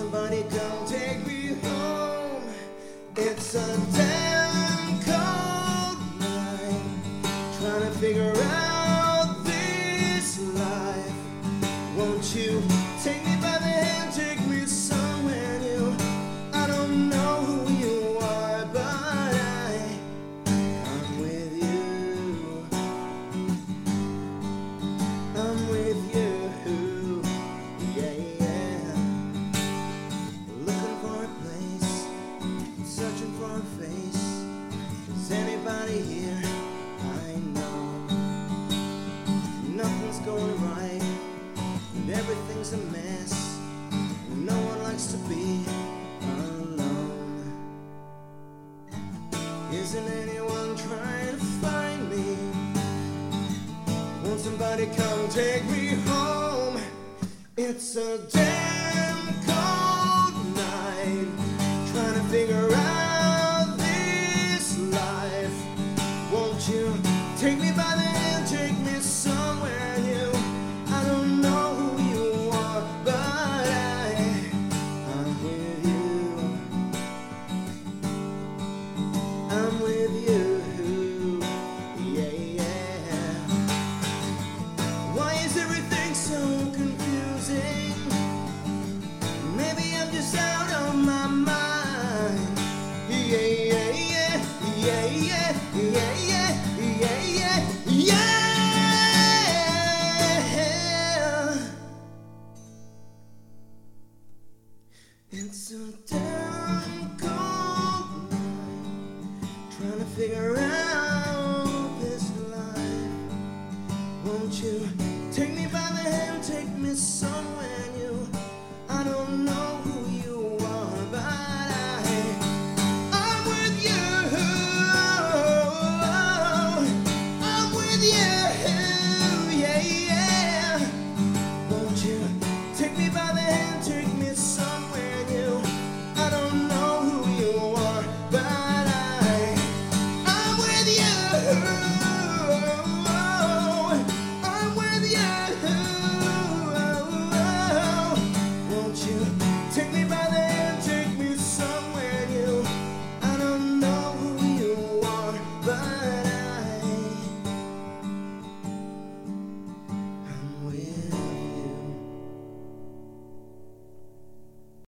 somebody come take me home? It's a damn cold night, trying to figure out this life. Won't you take me by the hand, take me somewhere new? I don't know who you are, but I'm with you. I'm with you. Yeah, yeah. Looking for a place, searching for a face. Is anybody here? I know nothing's going right, and everything's a mess. No one likes to be alone. Isn't anyone trying to find me? Won't somebody come take me home? It's a damn cold night, trying to figure out this life. Won't you take me by the hand, take me somewhere new? I don't know who you are, but I'm with you. I'm with you. Yeah, yeah. Why is everything so confusing? Maybe I'm just out of my mind. Yeah, yeah, yeah, yeah, yeah, yeah, yeah, yeah, yeah, yeah. It's a damn cold night, trying to figure out this life. Won't you take me by the hand, take me somewhere new? I don't know who you are, but I'm with you. I'm with you. Yeah, yeah. Won't you take me by the hand, take me somewhere new? I don't know who you are, but I'm with you. I'm with you. Won't you take me